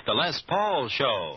The Les Paul Show.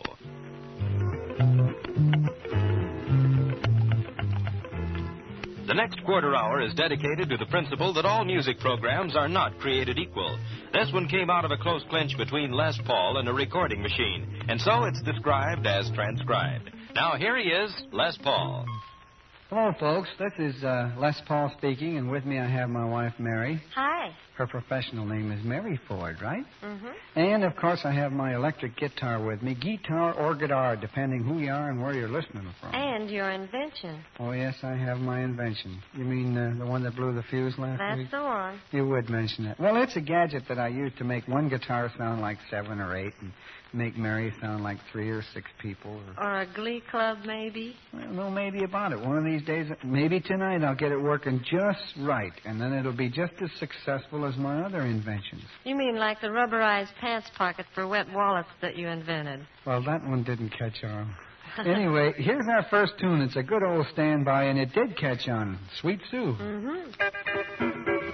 The next quarter hour is dedicated to the principle that all music programs are not created equal. This one came out of a close clinch between Les Paul and a recording machine, and so it's described as transcribed. Now, here he is, Les Paul. Hello, folks. This is Les Paul speaking, and with me I have my wife, Mary. Hi. Her professional name is Mary Ford, right? Mm-hmm. And, of course, I have my electric guitar with me, guitar or guitar, depending who you are and where you're listening from. And your invention. Oh, yes, I have my invention. You mean the one that blew the fuse last week? That's the one. You would mention that. Well, it's a gadget that I use to make one guitar sound like 7 or 8 and make Mary sound like 3 or 6 people. Or a glee club, maybe? Well, no, maybe about it. One of these days, maybe tonight, I'll get it working just right, and then it'll be just as successful as my other inventions. You mean like the rubberized pants pocket for wet wallets that you invented? Well, that one didn't catch on. Anyway, here's our first tune. It's a good old standby, and it did catch on. Sweet Sue. Mm-hmm.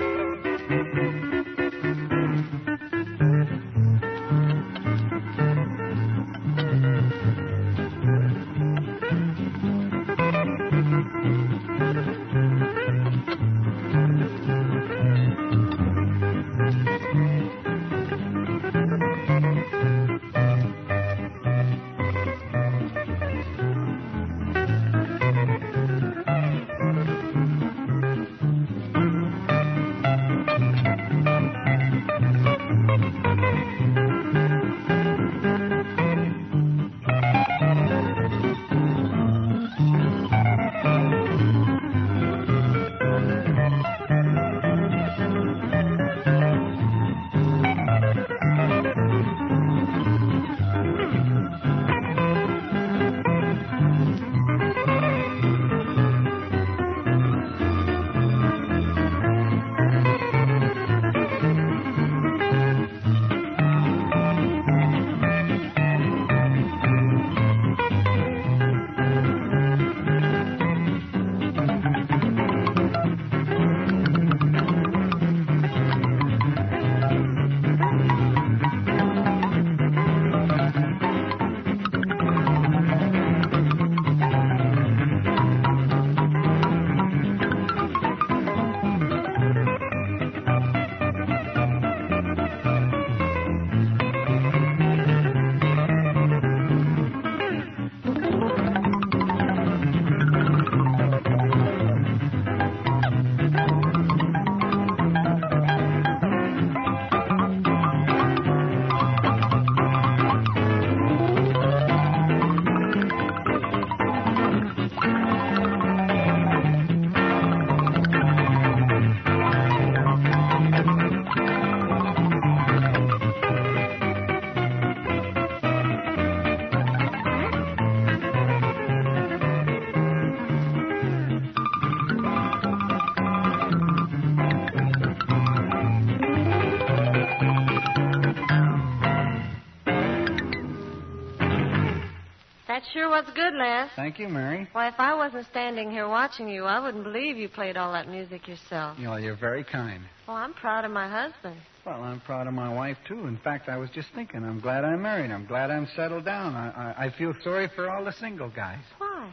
That sure was good, Les. Thank you, Mary. Why, if I wasn't standing here watching you, I wouldn't believe you played all that music yourself. You know, you're very kind. Oh, I'm proud of my husband. Well, I'm proud of my wife, too. In fact, I was just thinking, I'm glad I'm married. I'm glad I'm settled down. I feel sorry for all the single guys. Why?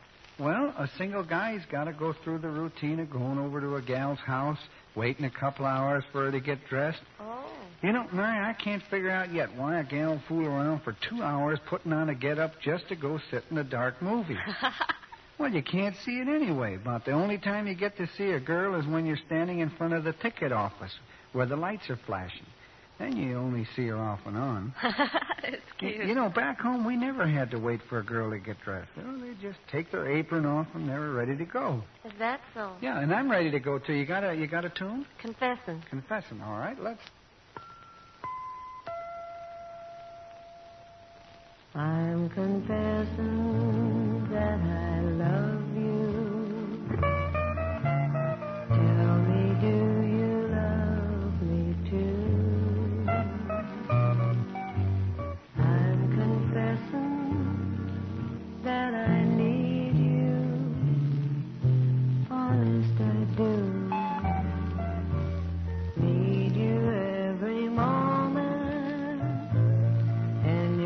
Well, a single guy's got to go through the routine of going over to a gal's house, waiting a couple hours for her to get dressed. Oh. You know, Mary, I can't figure out yet why a gal will fool around for 2 hours putting on a get-up just to go sit in a dark movie. Well, you can't see it anyway. About the only time you get to see a girl is when you're standing in front of the ticket office where the lights are flashing. Then you only see her off and on. It's cute. You know, back home, we never had to wait for a girl to get dressed. You know, they just take their apron off and they were ready to go. Is that so? Yeah, and I'm ready to go, too. You got a tune? Confessing. Confessing. All right, let's... I'm confessing that I love you. Tell me, do you love me too? I'm confessing that I need you. Honest, I do. Need you every moment. And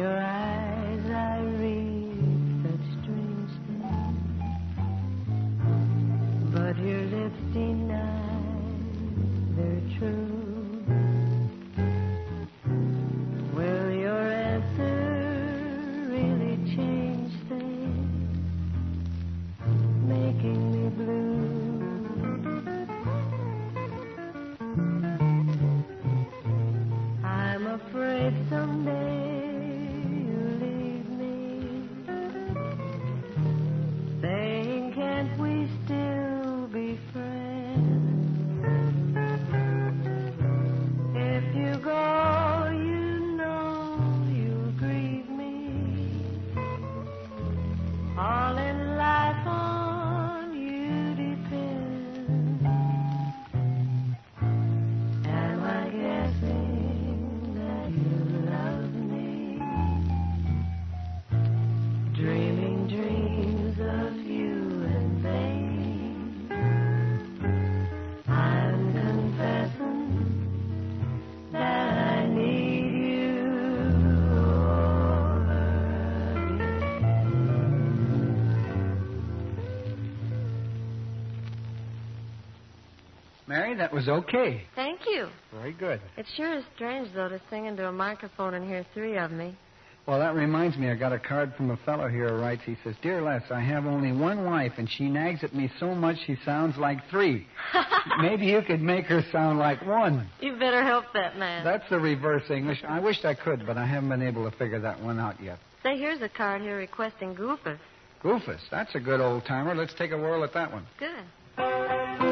Mary, that was okay. Thank you. Very good. It sure is strange, though, to sing into a microphone and hear three of me. Well, that reminds me, I got a card from a fellow here who writes, he says, Dear Les, I have only one wife, and she nags at me so much she sounds like three. Maybe you could make her sound like one. You better help that man. That's the reverse English. I wished I could, but I haven't been able to figure that one out yet. Say, here's a card here requesting Goofus. Goofus, that's a good old-timer. Let's take a whirl at that one. Good.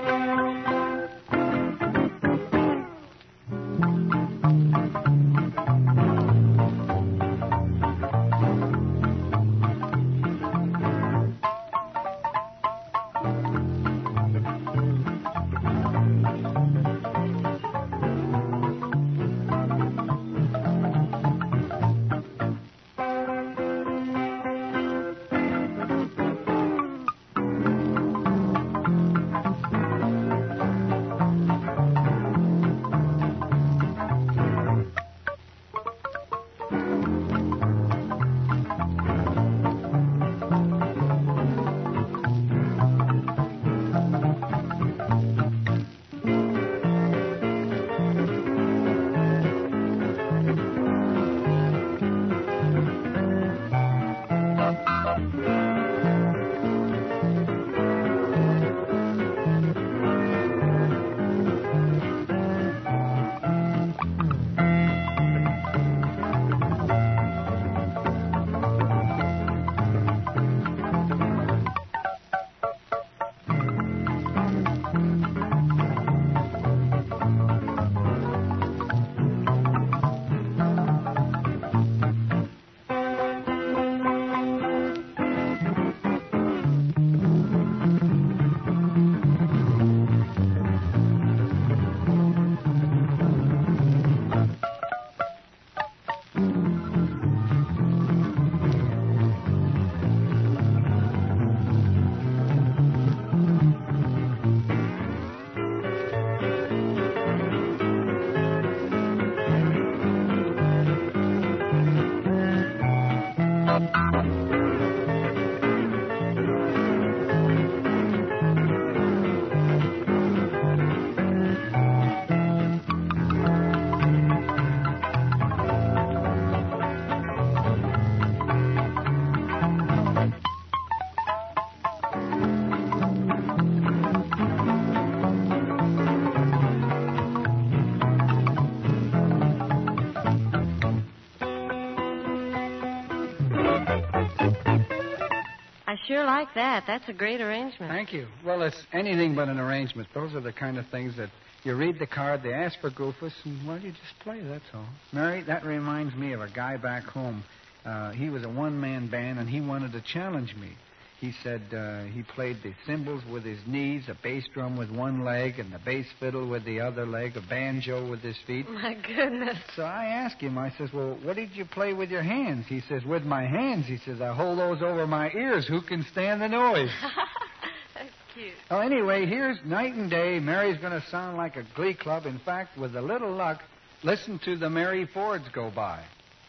Sure like that. That's a great arrangement. Thank you. Well, it's anything but an arrangement. Those are the kind of things that you read the card, they ask for Goofus, and, well, you just play, that's all. Mary, that reminds me of a guy back home. He was a one-man band, and he wanted to challenge me. He said he played the cymbals with his knees, a bass drum with one leg, and the bass fiddle with the other leg, a banjo with his feet. My goodness. So I asked him, I says, well, what did you play with your hands? He says, with my hands. He says, I hold those over my ears. Who can stand the noise? That's cute. Well, anyway, here's Night and Day. Mary's going to sound like a glee club. In fact, with a little luck, listen to the Mary Fords go by.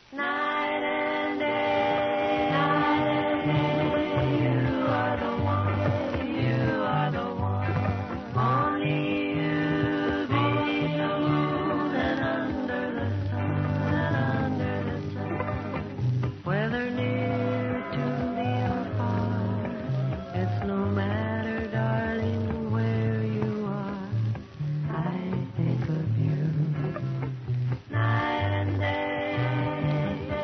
Night and day, night and day. Night and day.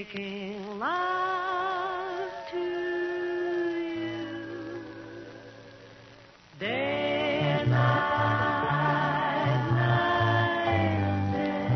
making love to you day and night, night and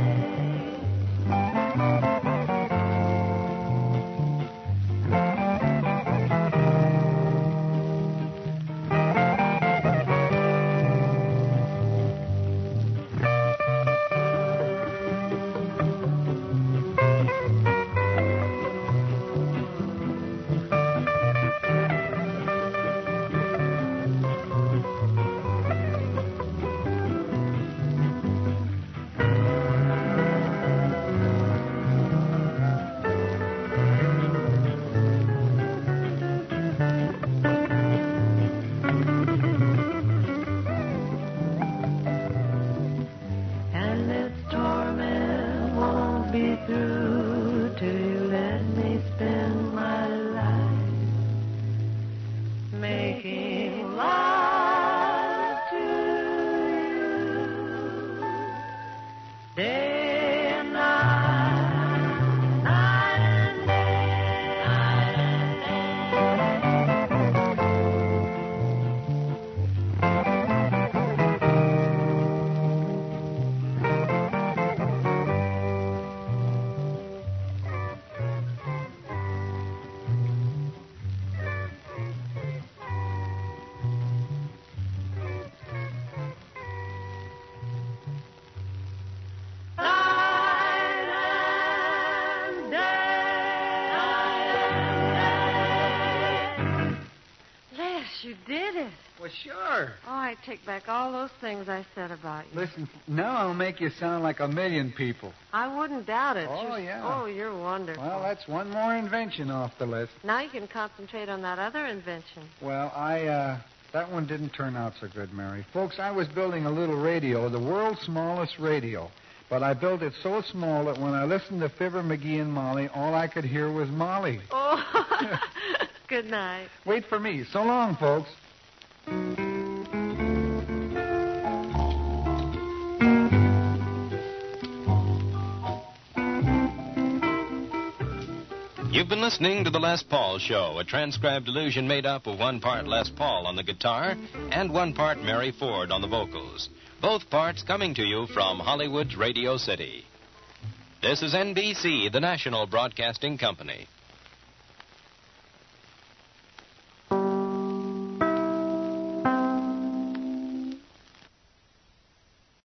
through till you let me spend my life making love to you day and night, night and day, night and you did it. Well, sure. Oh, I take back all those things I said about you. Listen, now I'll make you sound like a million people. I wouldn't doubt it. Oh, yeah. Oh, you're wonderful. Well, that's one more invention off the list. Now you can concentrate on that other invention. Well, that one didn't turn out so good, Mary. Folks, I was building a little radio, the world's smallest radio. But I built it so small that when I listened to Fibber, McGee, and Molly, all I could hear was Molly. Oh, good night. Wait for me. So long, folks. You've been listening to The Les Paul Show, a transcribed illusion made up of one part Les Paul on the guitar and one part Mary Ford on the vocals. Both parts coming to you from Hollywood's Radio City. This is NBC, the national broadcasting company.